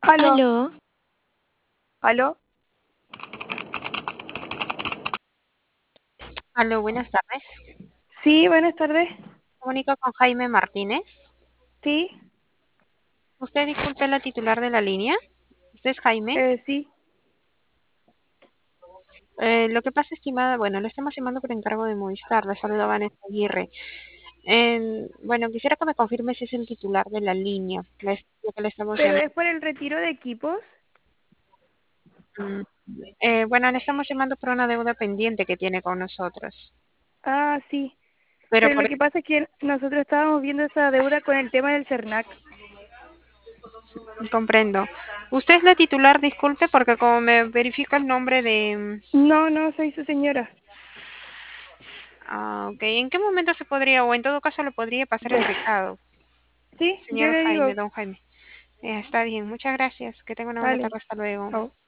Aló, Aló, aló. Aló, buenas tardes. Sí, buenas tardes. Comunico con Jaime Martínez. Sí, Usted disculpe la titular de la línea. ¿Usted es Jaime? sí. Lo que pasa, estimada, bueno, le estamos llamando por encargo de Movistar. Le saluda Vanessa Aguirre. Bueno, quisiera que me confirme si es el titular de la línea. Lo que le estamos Pero llamando. es por el retiro de equipos. Mm, bueno, le estamos llamando por una deuda pendiente que tiene con nosotros. Ah, sí. Pero Pero lo que pasa es que nosotros estábamos viendo esa deuda con el tema del CERNAC. comprendo. ¿Usted es la titular? Disculpe, porque como me verifica el nombre de... No, no, soy su señora. Ah, ok. ¿En qué momento se podría, o en todo caso le podría pasar el recado? Sí, yo Señor le Jaime, digo. don Jaime. Está bien, muchas gracias. Que tenga una buena Vale. tarde. Hasta luego. Chao.